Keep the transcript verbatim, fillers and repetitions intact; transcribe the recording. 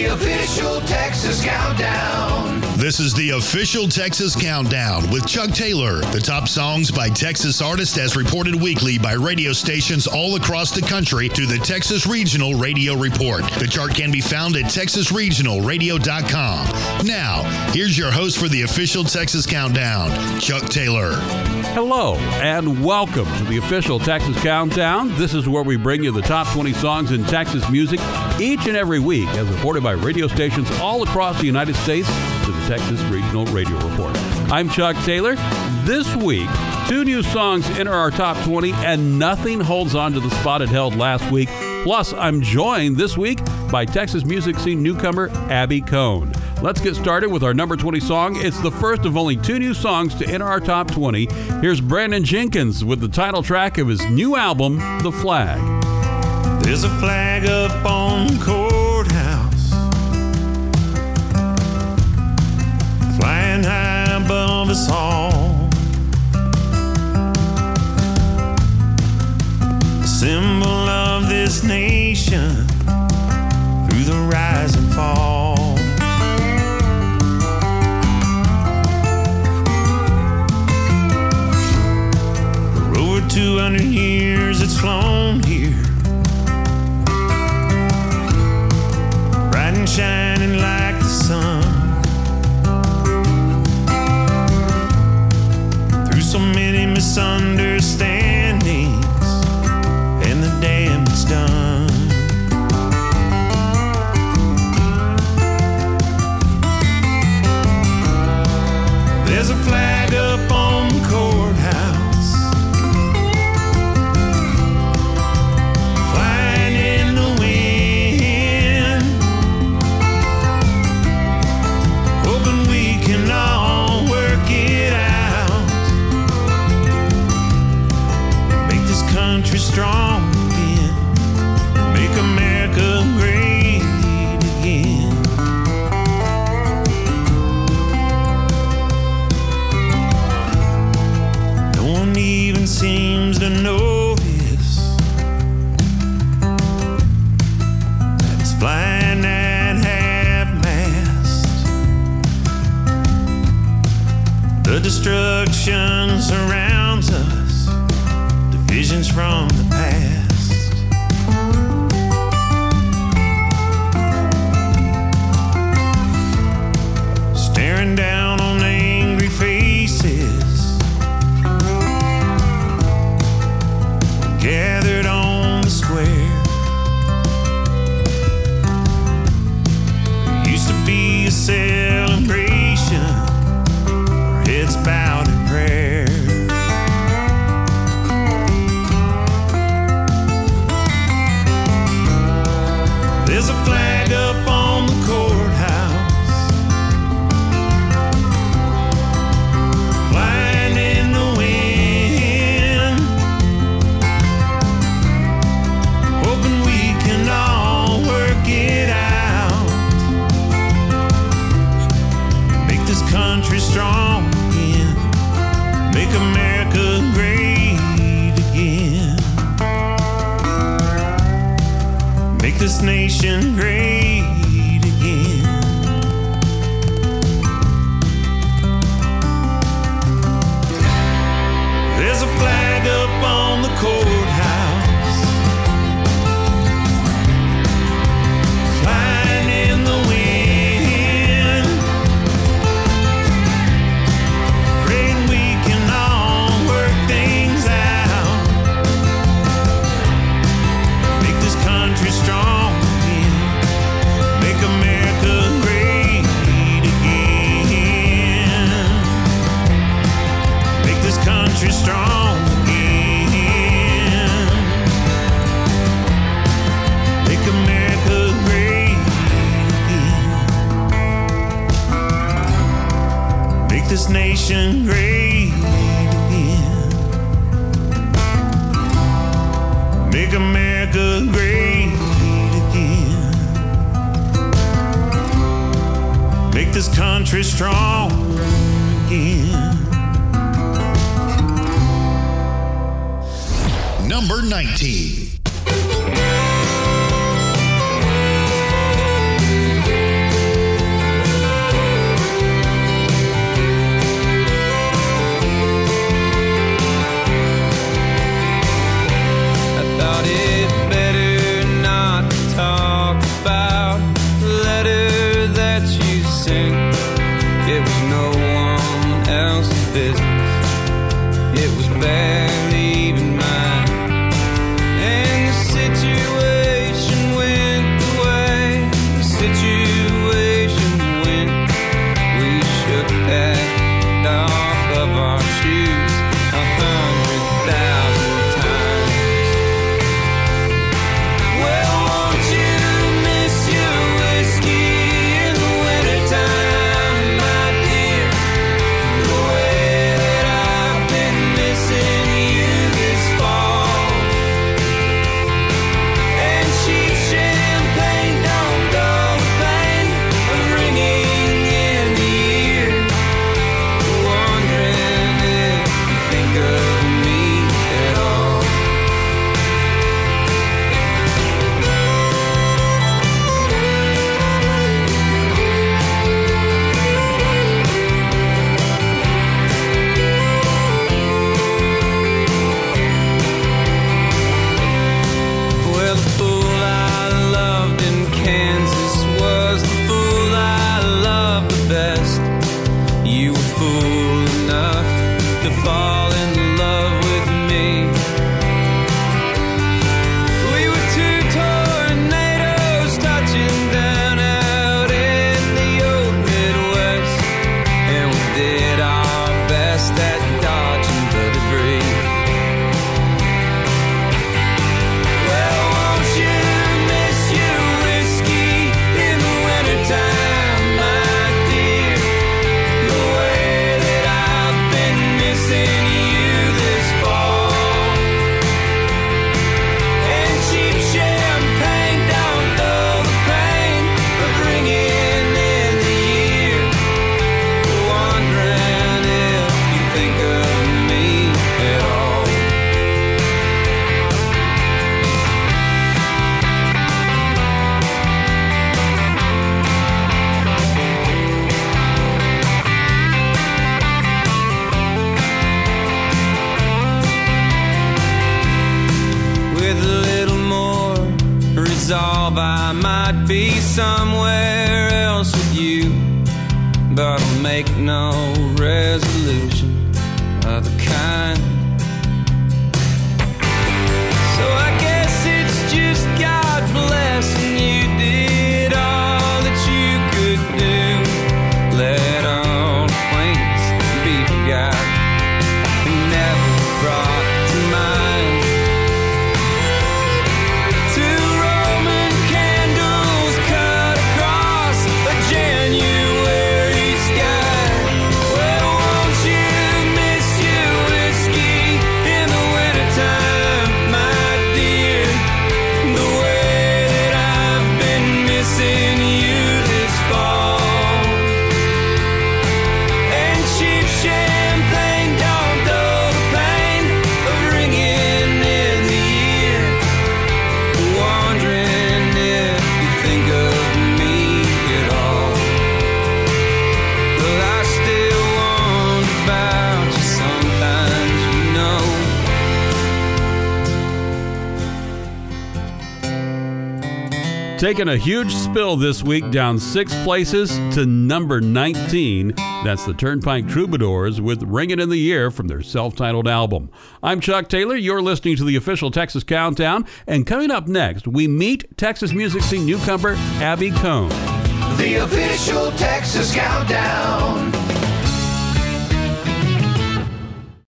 the official Texas Countdown. This is the official Texas Countdown with Chuck Taylor. The top songs by Texas artists as reported weekly by radio stations all across the country through the Texas Regional Radio Report. The chart can be found at texas regional radio dot com. Now, here's your host for the official Texas Countdown, Chuck Taylor. Hello, and welcome to the official Texas Countdown. This is where we bring you the top twenty songs in Texas music each and every week, as reported by radio stations all across the United States to the Texas Regional Radio Report. I'm Chuck Taylor. This week, two new songs enter our top twenty, and nothing holds on to the spot it held last week. Plus, I'm joined this week by Texas music scene newcomer Abby Cohn. Let's get started with our number twenty song. It's the first of only two new songs to enter our top twenty. Here's Brandon Jenkins with the title track of his new album, The Flag. There's a flag up on the courthouse, flying high above us all. A symbol of this nation through the rise and fall. For over two hundred years it's flown here, bright and shining like the sun. Through so many misunderstandings, and the damage done. There's a flag up on the courthouse, flying in the wind, hoping we can all work it out, make this country strong again, make America great again. No one even seems to notice that it's flying at half-mast. The destruction surrounds us, visions from the past. Staring down on angry faces gathered on the square. There used to be a celebration, our heads bowed in prayer. There's a flag up on the courthouse, flying in the wind, hoping we can all work it out, make this country strong again, make America great again. Make this nation great again. There's a flag up on the courthouse, flying in the wind, praying we can all work things out, make this country strong again, make America great again, make this country strong again, make America great again, make this nation great again, make America great again, make this country strong again. Number nineteen. might be somewhere else with you, but I'll make no resolution of the kind. So I guess it's just God blessing you did all that you could do. Let all acquaintance be forgot and never brought to mind. Two Roman candles cut across a January sky. Well, won't you miss your whiskey in the wintertime, my dear? The way that I've been missing you this fall. And cheap champagne don't dull the pain of ringing in the year. Wondering if you think of me at all. Well, I still wonder about you sometimes, you know. Taking a huge spill this week, down six places to number nineteen. That's the Turnpike Troubadours with Ringin' in the Ear from their self-titled album. I'm Chuck Taylor. You're listening to the official Texas Countdown. And coming up next, we meet Texas music scene newcomer Abby Cohn. The official Texas Countdown.